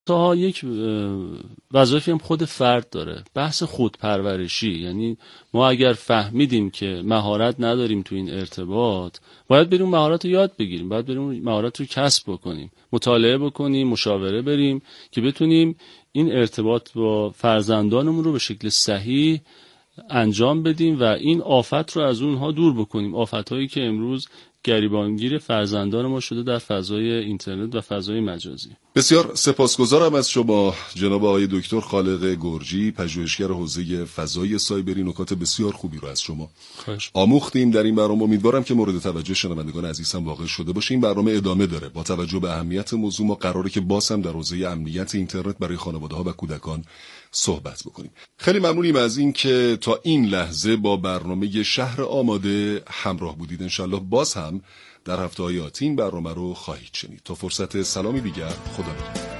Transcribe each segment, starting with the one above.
تا یک وظایفی هم خود فرد داره، بحث خودپرورشی. یعنی ما اگر فهمیدیم که مهارت نداریم تو این ارتباط، باید بریم مهارت رو یاد بگیریم، باید بریم مهارت رو کسب بکنیم، مطالعه بکنیم، مشاوره بریم که بتونیم این ارتباط با فرزندانمون رو به شکل صحیح انجام بدیم و این آفت رو از اونها دور بکنیم، آفت‌هایی که امروز گریبانگیر فرزندان ما شده در فضای اینترنت و فضای مجازی. بسیار سپاسگزارم از شما جناب آقای دکتر خالق گرجی، پژوهشگر حوزه فضای سایبری. نکات بسیار خوبی رو از شما آموختیم در این برنامه. امیدوارم که مورد توجه شنوندگان عزیزم واقع شده باشه. این برنامه ادامه داره. با توجه به اهمیت موضوع ما قراره که باز هم در حوزه امنیت اینترنت برای خانواده‌ها و کودکان صحبت بکنیم. خیلی ممنونیم از این که تا این لحظه با برنامه شهر آماده همراه بودید. انشالله باز هم در هفته‌های آتی این برنامه رو خواهید شنید. تا فرصت سلامی دیگر، خدا نگهدار.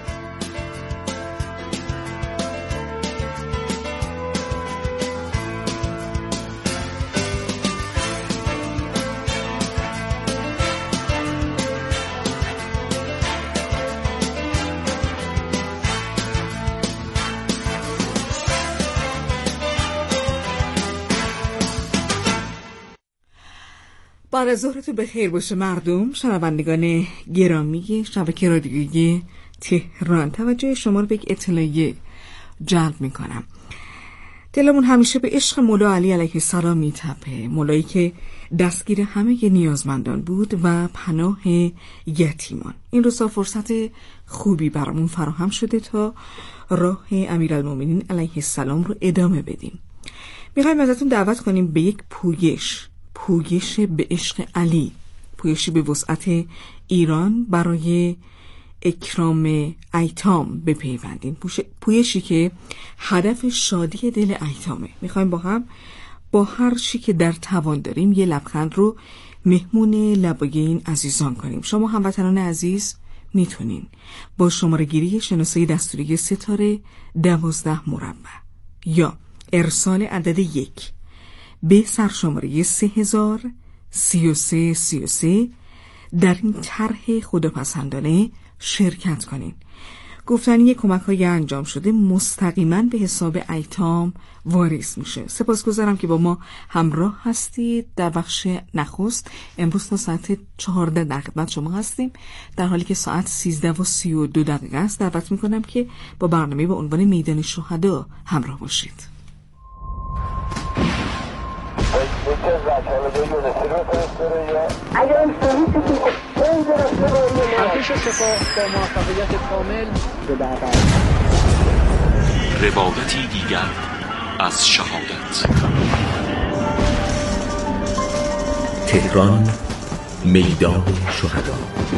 بعد ظهرتون بخیر باشه مردم، شنوندگان گرامی شبکه رادیویی تهران. توجه شما رو به یک اطلاعیه جلب میکنم. دلمون همیشه به عشق مولا علی علیه السلام میتپه، مولایی که دستگیر همه نیازمندان بود و پناه یتیمان. این روزا فرصت خوبی برامون فراهم شده تا راه امیرالمومنین علیه السلام رو ادامه بدیم. میخوایم ازتون دعوت کنیم به یک پویش به عشق علی، پویشی به وسعت ایران برای اکرام ایتام بپیوندین، پویشی که هدف شادی دل ایتامه. میخوایم با هر چی که در توان داریم یه لبخند رو مهمون لبای این عزیزان کنیم. شما هموطنان عزیز میتونین با شماره گیری شناسایی دستوری ستاره 12 مربع یا ارسال عدد 1 به سرشماره 303333 در این طرح خداپسندانه شرکت کنین. گفتنی کمک‌های انجام شده مستقیما به حساب ایتام واریز میشه. سپاسگزارم که با ما همراه هستید. در بخش نخست امروز تا ساعت 14 در خدمت شما هستیم، در حالی که ساعت 13:32 است. دعوت میکنم که با برنامه با عنوان میدان شهدا همراه باشید. ارتش سپاه با موفقیت کامل به بعد روایتی دیگر از شهادت. تهران، میدان شهدا.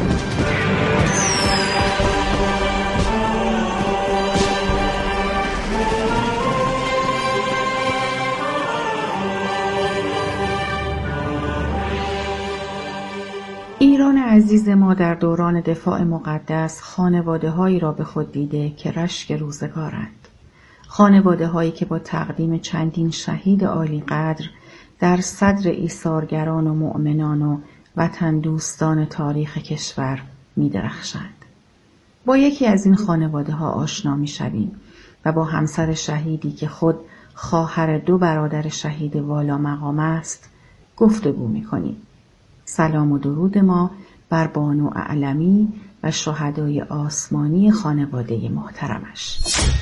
ایران عزیز ما در دوران دفاع مقدس خانواده‌هایی را به خود دیده که رشک روزگارند. خانواده‌هایی که با تقدیم چندین شهید عالی قدر در صدر ایثارگران و مؤمنان و وطن دوستان تاریخ کشور می‌درخشند. با یکی از این خانواده‌ها آشنا می‌شویم و با همسر شهیدی که خود خواهر 2 برادر شهید والا مقام است گفتگو می‌کنیم. سلام و درود ما بر بانو اعلمی و شهدای آسمانی خانواده محترمش.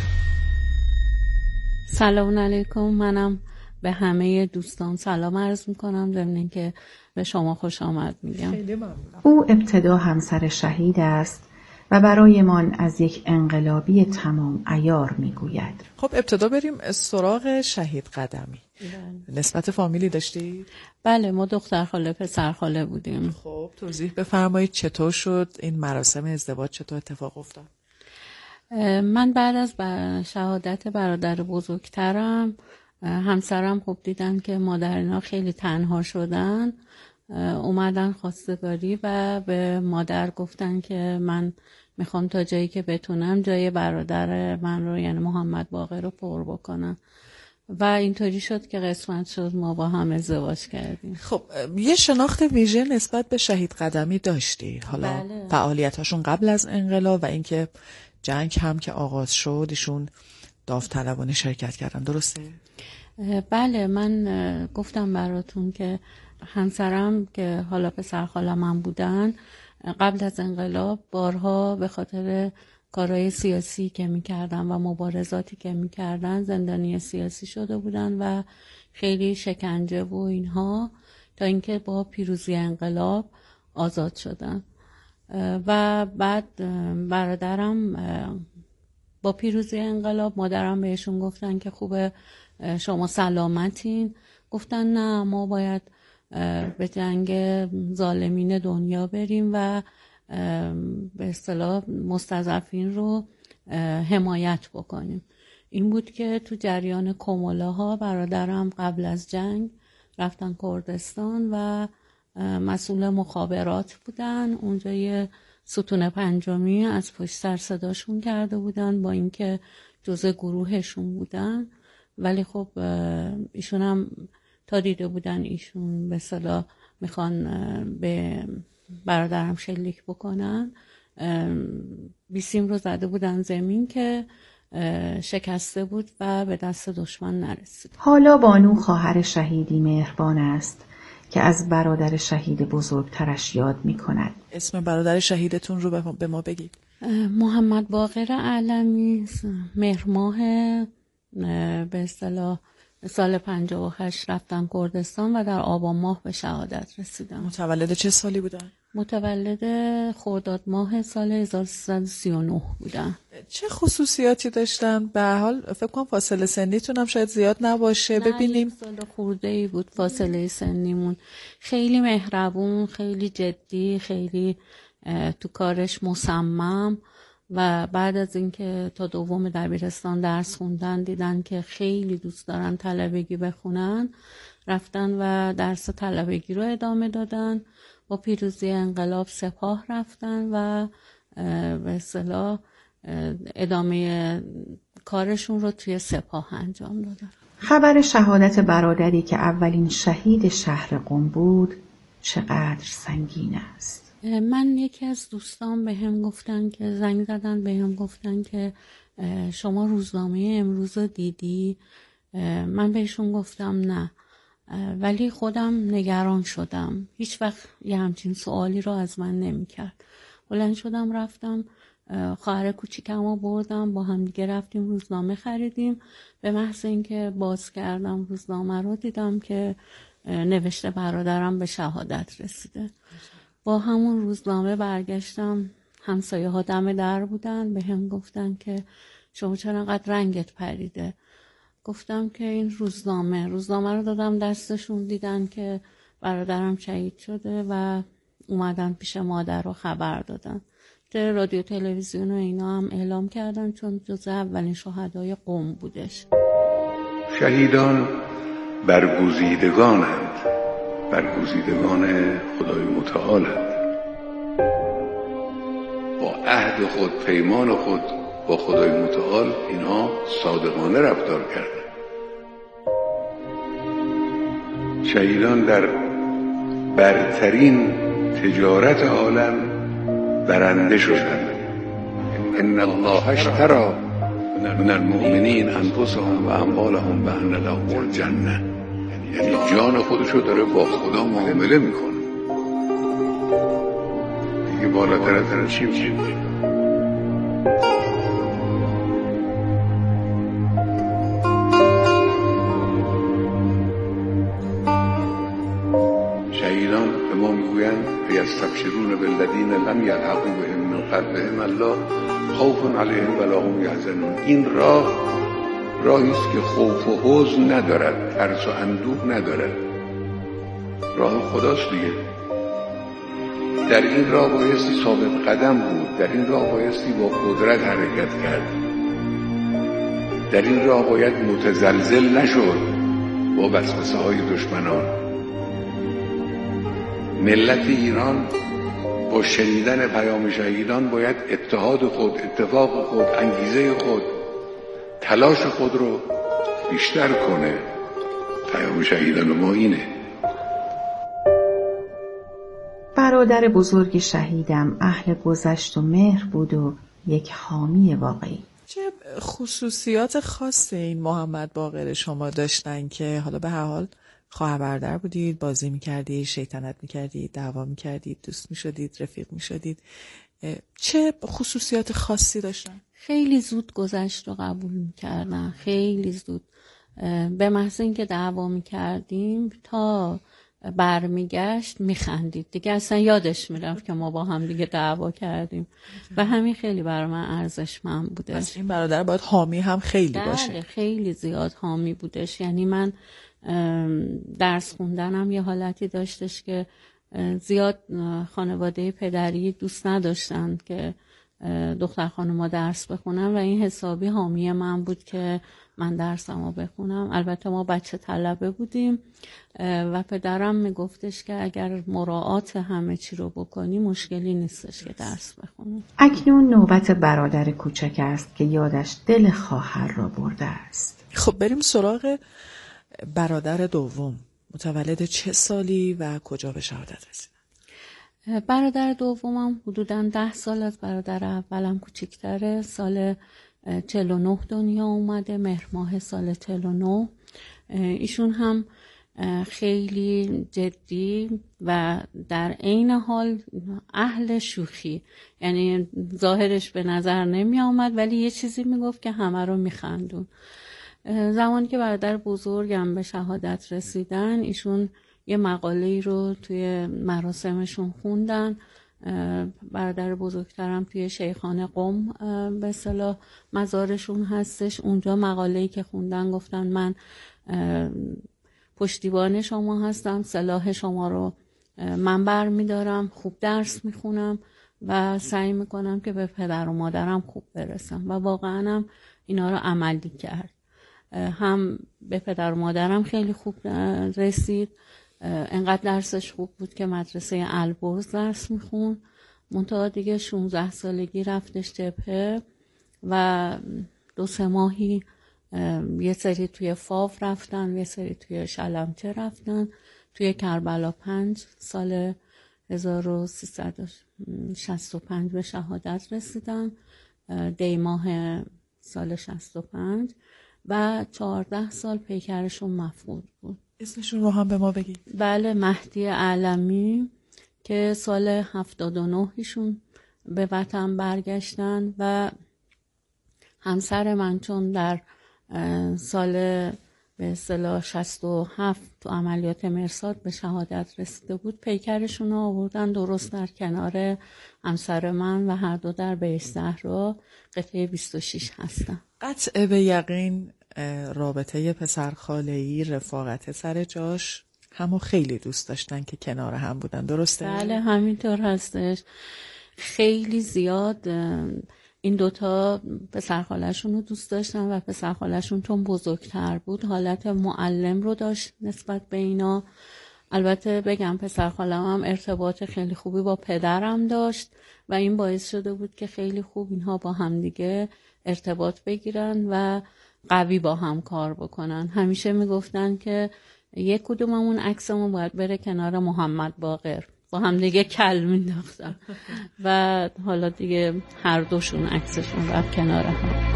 سلام علیکم. منم به همه دوستان سلام عرض میکنم، ضمن اینکه به شما خوش آمد میگم. خیلی ممنونم. او ابتدا همسر شهید است و برایمان از یک انقلابی تمام عیار میگوید. خب ابتدا بریم سراغ شهید قدمی. نسبت فامیلی داشتی؟ بله، ما دختر خاله پسر خاله بودیم. خب توضیح بفرمایید چطور شد این مراسم ازدواج، چطور اتفاق افتاد؟ من بعد از شهادت برادر بزرگترم، همسرم خب دیدن که مادرنا خیلی تنها شدن، اومدن خواستگاری و به مادر گفتن که من میخوام تا جایی که بتونم جای برادر من رو یعنی محمد باقر رو پر بکنم و اینطوری شد که قسمت شد ما با هم ازدواج کردیم. خب یه شناخت ویژه نسبت به شهید قدمی داشتی؟ حالا بله. فعالیتاشون قبل از انقلاب و اینکه جنگ هم که آغاز شد ایشون داوطلبانه شرکت کردن، درسته؟ بله، من گفتم براتون که همسرم که حالا پسر خالم هم بودن، قبل از انقلاب بارها به خاطر کارهای سیاسی که میکردن و مبارزاتی که میکردن زندانی سیاسی شده بودن و خیلی شکنجه و اینها، تا اینکه با پیروزی انقلاب آزاد شدن. و بعد برادرم با پیروزی انقلاب مادرم بهشون گفتن که خوبه شما سلامتین. گفتن نه، ما باید به جنگ ظالمین دنیا بریم و به اصطلاح مستضعفین رو حمایت بکنیم. این بود که تو جریان کمولاها برادرم قبل از جنگ رفتن کردستان و مسئول مخابرات بودن. اونجا یه ستون پنجمی از پشت سر صداشون کرده بودن، با اینکه جزء گروهشون بودن، ولی خب ایشون هم تا دیده بودن ایشون به اصطلاح میخوان به برادرم شلیک بکنن، بیسیم رو زده بودن زمین که شکسته بود و به دست دشمن نرسید. حالا بانو خواهر شهیدی مهربان است که از برادر شهید بزرگترش یاد می کند. اسم برادر شهیدتون رو به ما بگید. محمد باقر علمی، مهر ماه به اصطلاح سال 58 رفتن کردستان و در آبان ماه به شهادت رسیدن. متولد چه سالی بودن؟ متولد خرداد ماه سال 1339 بودن. چه خصوصیاتی داشتن؟ به هر حال فکر کنم فاصله سنیتون هم شاید زیاد نباشه. ببینیم. یک سال خورده‌ای بود فاصله سنیمون. خیلی مهربون، خیلی جدی، خیلی تو کارش مصمم. و بعد از اینکه تا دوم دبیرستان درس خوندن دیدن که خیلی دوست دارن طلبگی بخونن، رفتن و درس طلبگی رو ادامه دادن. با پیروزی انقلاب سپاه رفتن و به اصطلاح ادامه کارشون رو توی سپاه انجام دادن. خبر شهادت برادری که اولین شهید شهر قم بود چقدر سنگین است. من یکی از دوستان به هم گفتن که زنگ زدن، به هم گفتن که شما روزنامه امروز رو دیدی؟ من بهشون گفتم نه، ولی خودم نگران شدم. هیچ وقت یه همچین سوالی رو از من نمی کرد. بلند شدم رفتم خواهر کوچیکمو بردم، با هم دیگه رفتیم روزنامه خریدیم. به محض اینکه باز کردم روزنامه رو دیدم که نوشته برادرم به شهادت رسیده. با همون روزنامه برگشتم، همسایه ها دم در بودن، به هم گفتن که شما چرا انقدر رنگت پریده؟ گفتم که این روزنامه رو دادم دستشون، دیدن که برادرم شهید شده و اومدن پیش مادر رو خبر دادن. در رادیو تلویزیون و اینا هم اعلام کردن، چون جزء اولین شهدای قم بودش. شهیدان برگزیدگانند، برگزیدگان خدای متعالند. با عهد خود، پیمان خود با خدای متعال اینها صادقانه رفتار کردند. شهیدان در برترین تجارت عالم برنده شدند. ان الله اشتری من المؤمنین انفسهم و اموالهم بأن لهم الجنه. یعنی جان خودشو داره با خدا معامله میکنه. دیگه بالاتر از چی میشه؟ شهیدان به ما میگویند یستبشرون بالذین لم یلحقوا بهم من خلفهم الله خوف علیهم ولا هم یحزنون. این راهی است که خوف و حزن ندارد، ترس و اندوه ندارد. راه خداست دیگه. در این راه بایستی ثابت قدم بود، در این راه بایستی با قدرت حرکت کرد، در این راه باید متزلزل نشد با وسوسه های دشمنان. ملت ایران با شنیدن پیام شهیدان باید اتحاد خود، اتفاق خود، انگیزه خود، تلاش خود رو بیشتر کنه. پیام شهیدان ما اینه. برادر بزرگ شهیدم اهل گذشت و مهر بود و یک حامی واقعی. چه خصوصیات خاصی این محمد باقر شما داشتن که حالا به هر حال خواهر برادر بودید، بازی میکردید، شیطنت میکردید، دعوا میکردید، دوست میشدید، رفیق میشدید، چه خصوصیات خاصی داشتن؟ خیلی زود گذشت و قبول میکردن، خیلی زود. به محض اینکه دعوا میکردیم تا برمیگشت میخندید دیگه، اصلا یادش میرفت که ما با هم دیگه دعوا کردیم و همین خیلی برای من ارزشمند بودش. پس این برادر باید حامی هم خیلی باشه. خیلی زیاد حامی بودش. یعنی من درس خوندنم یه حالتی داشتش که زیاد خانواده پدری دوست نداشتن که دختر خانوما درس بخونم و این حسابی حامی من بود که من درسمو بخونم. البته ما بچه طلبه بودیم و پدرم میگفتش که اگر مراعات همه چی رو بکنی مشکلی نیستش که درس بخونی. اکنون نوبت برادر کوچک است که یادش دل خواهر را برده است. خب بریم سراغ برادر دوم. متولد چه سالی و کجا به شهادت رسید؟ برادر دومم حدوداً 10 سال از برادر اولم کوچیک‌تره. سال 49 دنیا اومده، مهر ماه سال 49. ایشون هم خیلی جدی و در عین حال اهل شوخی، یعنی ظاهرش به نظر نمی آمد ولی یه چیزی میگفت که همه رو میخندون. زمانی که برادر بزرگم به شهادت رسیدن، ایشون یه مقاله رو توی مراسمشون خوندن. برادر بزرگترم توی شیخانه قم به اصطلاح مزارشون هستش. اونجا مقاله‌ای که خوندن گفتن من پشتیبان شما هستم، سلاح شما رو من برمیدارم، خوب درس میخونم و سعی میکنم که به پدر و مادرم خوب برسم و واقعا هم اینا رو عملی کرد. هم به پدر و مادرم خیلی خوب رسید، انقدر درسش خوب بود که مدرسه البرز درس میخون. منتها دیگه 16 سالگی رفتش جبهه و 2-3 ماهی یه سری توی فاو رفتن، یه سری توی شلمچه رفتن. توی کربلا 5 سال 1365 به شهادت رسیدن، دی ماه سال 65 و 14 سال پیکرشون مفقود بود. اسمشون رو هم به ما بگید. بله، مهدی علمی که سال 79 ایشون به وطن برگشتن و همسر من چون در سال به اصطلاح 67 تو عملیات مرصاد به شهادت رسیده بود، پیکرشون رو آوردن درست در کنار همسر من و هر دو در بهشت‌زهرا قطعه 26 هستن. قطع به یقین رابطه پسرخاله‌ای، رفاقت سر جاش، همو خیلی دوست داشتن که کنار هم بودن، درسته؟ بله همینطور هستش. خیلی زیاد این دوتا پسرخاله‌شون رو دوست داشتن و پسرخاله‌شون چون بزرگتر بود حالت معلم رو داشت نسبت به اینا. البته بگم پسرخاله‌م هم ارتباط خیلی خوبی با پدرم داشت و این باعث شده بود که خیلی خوب اینها با هم دیگه ارتباط بگیرن و قوی با هم کار بکنن. همیشه میگفتن که یک کدوممون عکسمون باید بره کنار محمد باقر، با هم دیگه کل مینداختن و حالا دیگه هر دوشون عکسشون رفت کنار هم.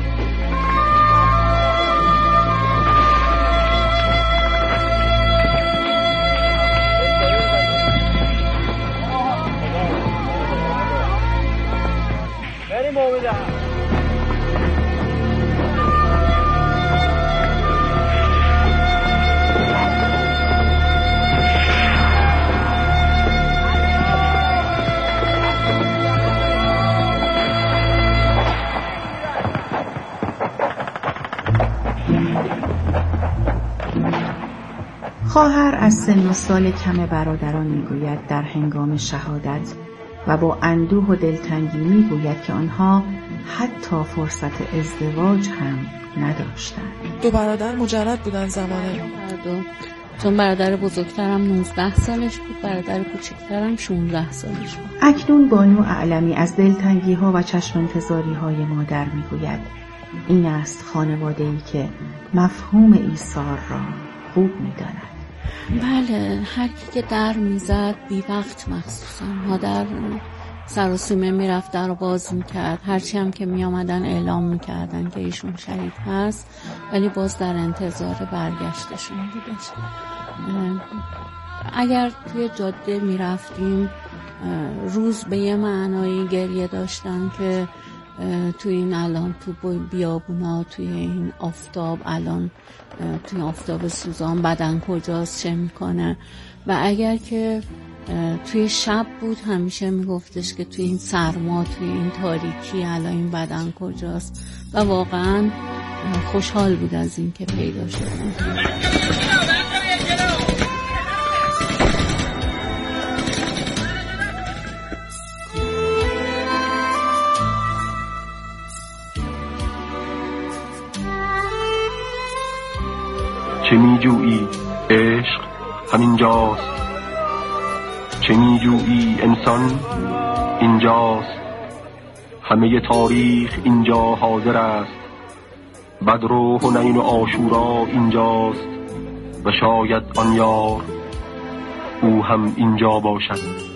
بریم امید. خواهر از سن و سال کم برادران میگوید در هنگام شهادت و با اندوه و دلتنگی میگوید که آنها حتی فرصت ازدواج هم نداشتند. 2 برادر مجرد بودن زمانه. چون برادر بزرگترم 19 سالش بود، برادر کوچکترم 16 سالش بود. اکنون بانو اعلمی از دلتنگی ها و چشم انتظاری های مادر میگوید این است خانواده‌ای که مفهوم ایثار را خوب می‌داند. بله، هر کی که در میزد بی وقت، مخصوصا مادر سر و سیمه میرفت در رو باز میکرد. هرچی هم که میامدن اعلام میکردن که ایشون شهید هست، ولی باز در انتظار برگشتشون بودش. اگر توی جاده میرفتیم روز به یه معنایی گریه داشتن که توی این الان تو بیابونا، توی این آفتاب، الان توی آفتاب سوزان بدن کجاست، چه میکنه. و اگر که توی شب بود همیشه میگفتش که توی این سرما، توی این تاریکی الان این بدن کجاست. و واقعا خوشحال بود از این که پیدا شدن. چه میجویی عشق همینجاست، چه میجویی انسان اینجاست. همه تاریخ اینجا حاضر است، بدر و حنین و عاشورا اینجاست. و شاید آن یار او هم اینجا باشد.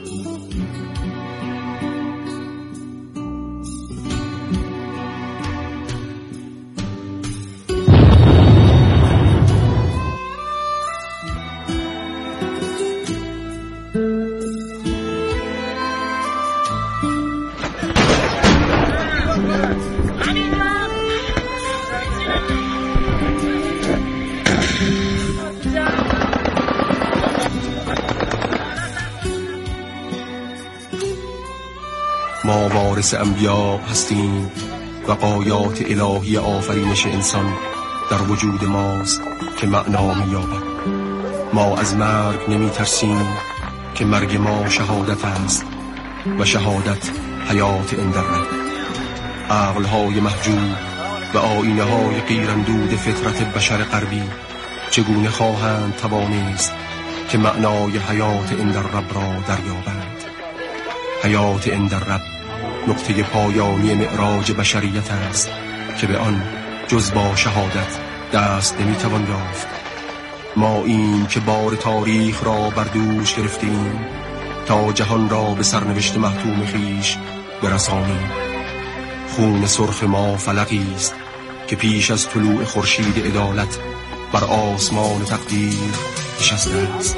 ما وارث انبیا هستیم و غایات الهی آفرینش انسان در وجود ماست که معنا می‌یابد. ما از مرگ نمی ترسیم که مرگ ما شهادت است و شهادت حیات اندرد. عقل‌های محجوب و آیینه‌های غیراندود فطرت بشر غربی چگونه خواهند توانست که معنای حیات اندرب را دریابند؟ حیات اندرب نقطه پایانی معراج بشریت است که به آن جز با شهادت دست نمیتوان یافت. ما این که بار تاریخ را بر دوش گرفتیم تا جهان را به سرنوشت محتوم خویش برسانیم. خون سرخ ما فلقی است که پیش از طلوع خورشید عدالت بر آسمان تقدیر نشسته است.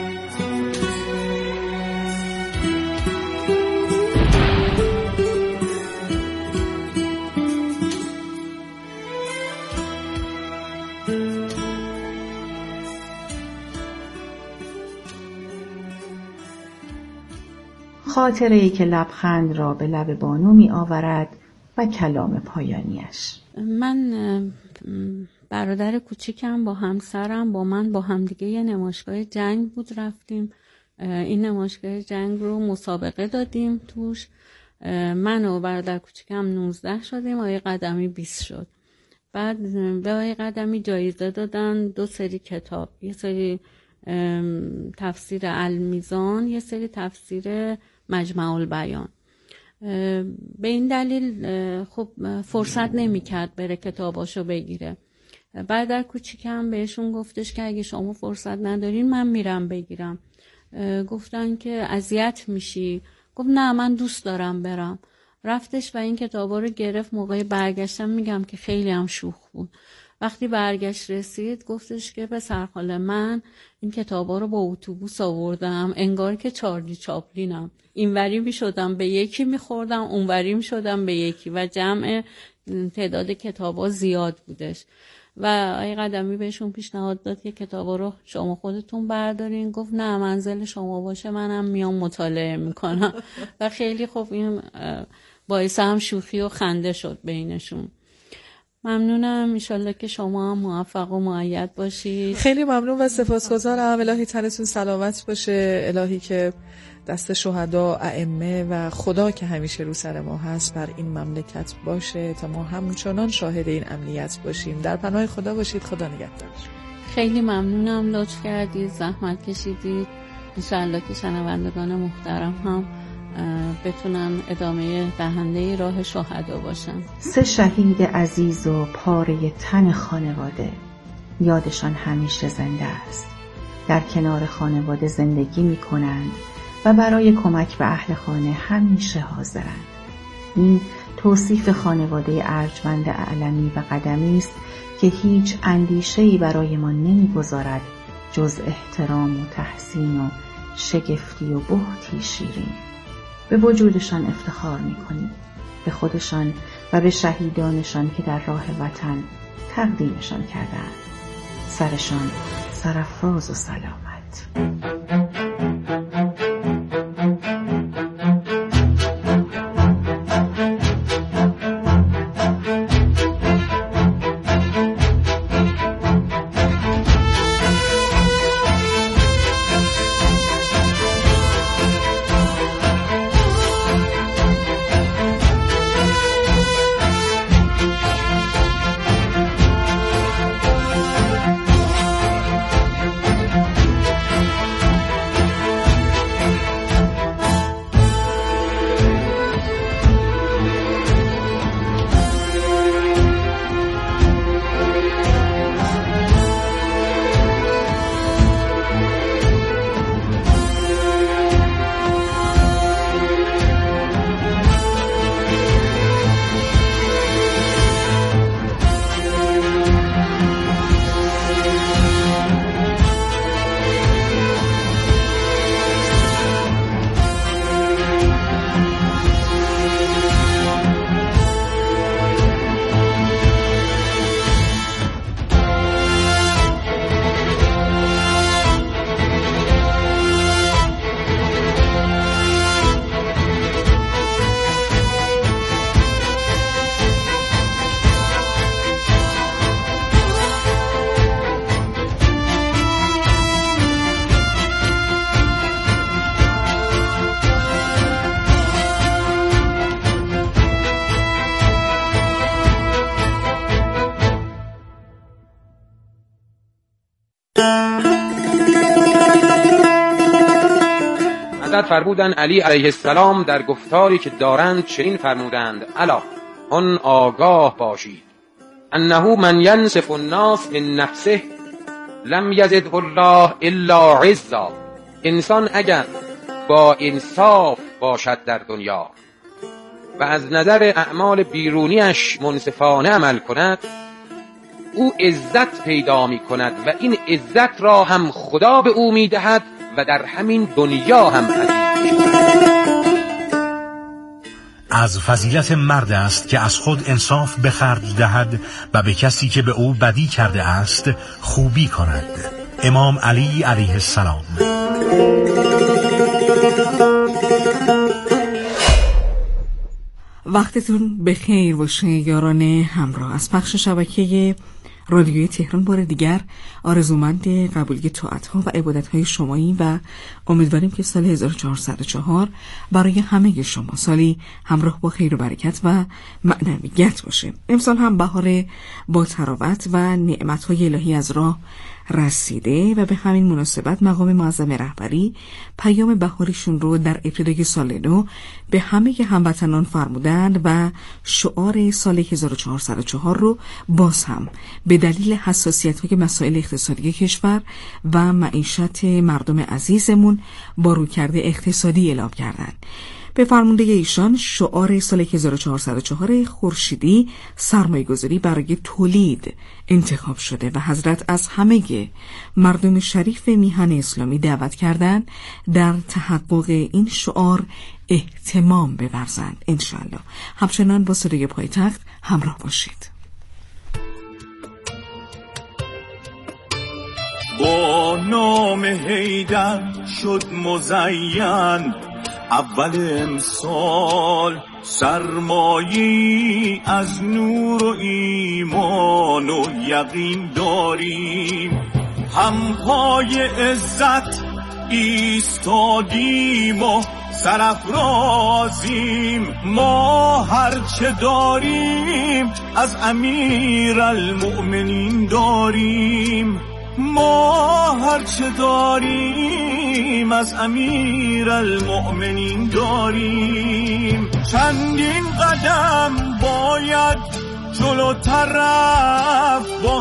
خاطره‌ای که لبخند را به لب بانو می آورد و کلام پایانیش. من برادر کوچیکم با همسرم با من با همدیگه یه نمایشگاه جنگ بود رفتیم. این نمایشگاه جنگ رو مسابقه دادیم توش. من و برادر کوچیکم 19 شدیم، آقای قدمی 20 شد. بعد به آقای قدمی جایزه دادن 2 سری کتاب، یه سری تفسیر المیزان، یه سری تفسیر مجمع البیان. به این دلیل خب فرصت نمی‌کرد بره کتاباشو بگیره. برادر کوچیکم بهشون گفتش که اگه شما فرصت ندارین من میرم بگیرم. گفتن که اذیت میشی. گفت نه من دوست دارم برم. رفتش و این کتابا رو گرفت. موقع برگشتم میگم که خیلی هم شوخ بود. وقتی برگشت رسید گفتش که پسر خاله من این کتابا رو با اتوبوس آوردم، انگار که چارلی چاپلینم. اینوری میشدم به یکی میخوردم، اونوری میشدم به یکی و جمع تعداد کتابا زیاد بودش. و آقای قدمی بهشون پیشنهاد داد که کتابا رو شما خودتون بردارین. گفت نه منزل شما باشه منم میام مطالعه میکنم. و خیلی خوب این باعث هم شوخی و خنده شد بینشون. ممنونم. انشالله که شما هم موفق و مؤید باشید. خیلی ممنون و سپاسگزارم. الهی تنتون سلامت باشه، الهی که دست شهدا، ائمه و خدا که همیشه رو سر ما هست بر این مملکت باشه تا ما همچنان شاهد این امنیت باشیم. در پناه خدا باشید. خدا نگهدار. خیلی ممنونم، لطف کردید، زحمت کشیدید. انشالله که شنوندگان محترم هم بتونن ادامه دهنده راه شهدا باشن. 3 شهید عزیز و پاره تن خانواده، یادشان همیشه زنده است. در کنار خانواده زندگی می کنند و برای کمک به اهل خانه همیشه حاضرند. این توصیف خانواده ارجمند اعلمی و قدمی است که هیچ اندیشه‌ای برای ما نمی‌گذارد جز احترام و تحسین و شگفتی و بهتی شیرین. به وجودشان افتخار می‌کنیم، به خودشان و به شهیدانشان که در راه وطن تقدیمشان کردند. سرشان سرافراز و سلامت. فرمودند علی علیه السلام در گفتاری که دارند چنین فرمودند: الا آن آگاه باشید انه من ینصف الناس من نفسه لم یزده الله الا عزا. انسان اگر با انصاف باشد در دنیا و از نظر اعمال بیرونیش منصفانه عمل کند، او عزت پیدا می کند و این عزت را هم خدا به او می دهد و در همین دنیا هم عزیز. از فضیلت مرد است که از خود انصاف به خرج دهد و به کسی که به او بدی کرده است خوبی کند. امام علی علیه السلام. وقتتون بخیر باشه یاران همراه. از پخش شبکه رادیوی تهران بار دیگر آرزومند قبولی طاعت‌ها و عبادت‌های شمایی و امیدواریم که سال 1404 برای همه شما سالی همراه با خیر و برکت و معنویت باشه. امسال هم بهار با تراوت و نعمت‌های الهی از راه رسیده و به همین مناسبت مقام معظم رهبری پیام بهاریشون رو در ابتدای سال نو به همه هموطنان فرمودند و شعار سال 1404 رو باز هم به دلیل حساسیت‌های مسائل اقتصادی کشور و معیشت مردم عزیزمون با رویکرد اقتصادی اعلام کردند. به فرمانده ایشان شعار سال 1404 خورشیدی سرمایه‌گذاری برای تولید انتخاب شده و حضرت از همه مردم شریف میهن اسلامی دعوت کردند در تحقق این شعار اهتمام بورزند انشالله. همچنان با صدای پایتخت همراه باشید. با نام حیدر شد مزین اول امسال سرمایی از نور و ایمان و یقین داریم، هم پای عزت ایستادیم و سرافرازیم. ما هرچه داریم از امیرالمؤمنین داریم، ما هرچه داریم از امیرالمؤمنین داریم. چندین قدم باید جلوتر رفت با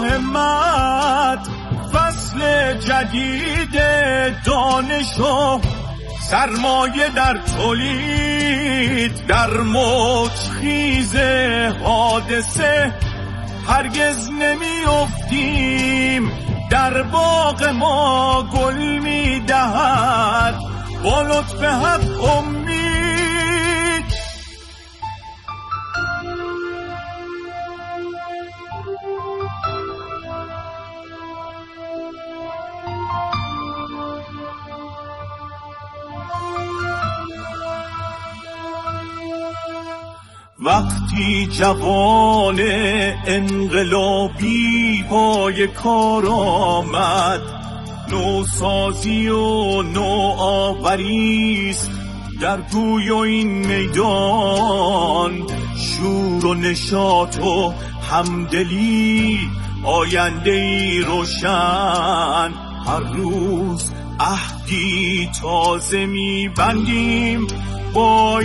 همت، فصل جدید دانش و سرمایه در تولید، در موج خیز حادثه هرگز نمی افتیم. در باغ ما گل می دهد با لطف حق امید. وقتی جوان انقلابی پای کار آمد، نوسازی و نوآوریست در گوی و این میدان. شور و نشاط و همدلی آینده‌ای روشن. هر روز عهدی تازه می‌بندیم با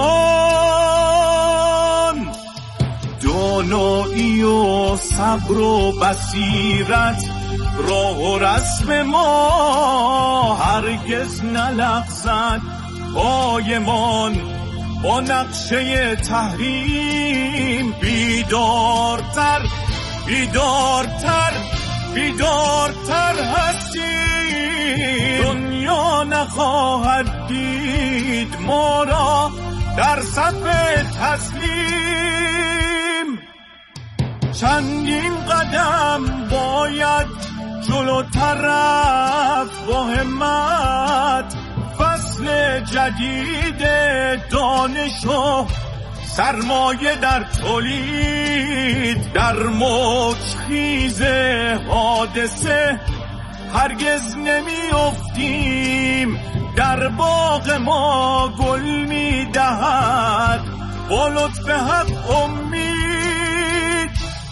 ایران. دانایی و صبر و بصیرت راه و رسم ما هرگز نلغزد. پایمان با نقشه تحریم بیدارتر بیدارتر بیدارتر هستیم. دنیا نخواهد دید ما را در صف تسلیم. چندین قدم باید جلوتر رفت با همت. فصل جدید دانش و سرمایه در تولید، در موج خیز حادثه هرگز نمی افتیم. در باغ ما گل می دهد با لطف حق امید.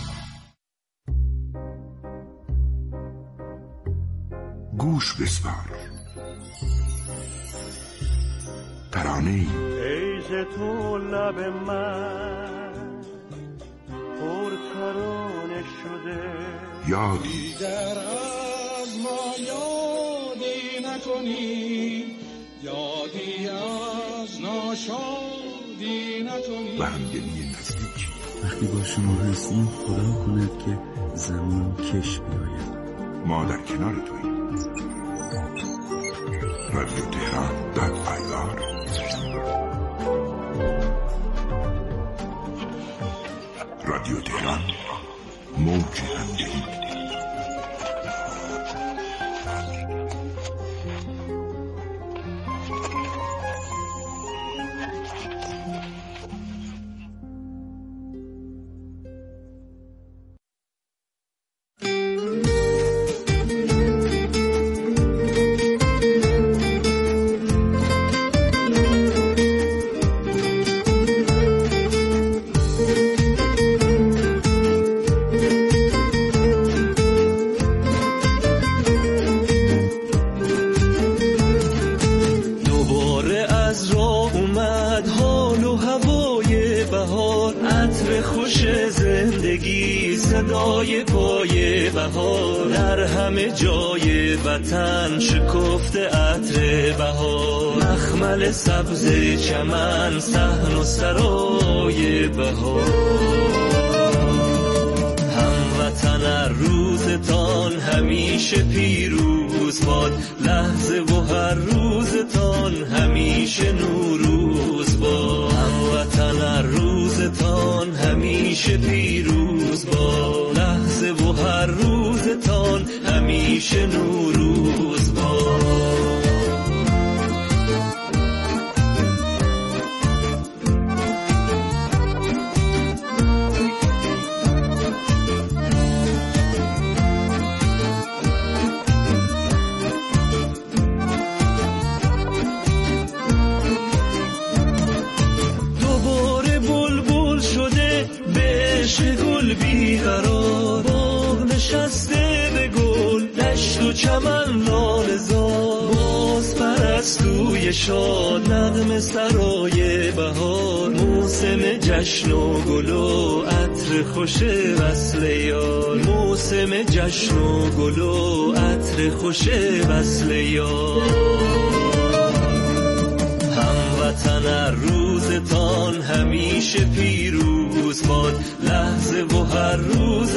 گوش بسپار. ترانه‌ای ای ز تو لب من پر ترانه شده، یادی دیگر از ما یادی نکنی، یادی از ناشادی نکنی. و همدلی نزدیکی. وقتی با شما هستیم خدا کند که زمان کش بیاید. ما در کنار توییم. رادیو تهران .ir. رادیو تهران، موج همدلی. صدای پای بهار در همه جای وطن، شکفته عطر بهار، مخمل سبز چمن، صحن و سرای بهار. هموطن روزتان همیشه پیروز باد، لحظه و هر روزتان همیشه نوروز باد. هموطن روزتان همیشه پیروز باد، لحظه و هر روزتان همیشه نوروز باد. گل بیقرار، باغ نشسته به گل، دشت و چمن لاله‌زار، باز پرستوی شاد، نغمه سرای بهار، موسم جشن و گل و عطر خوش وصل یار، موسم جشن و گل و عطر خوش وصل یار. وطن هر روزتان همیشه پیروز باد، لحظه و هر روز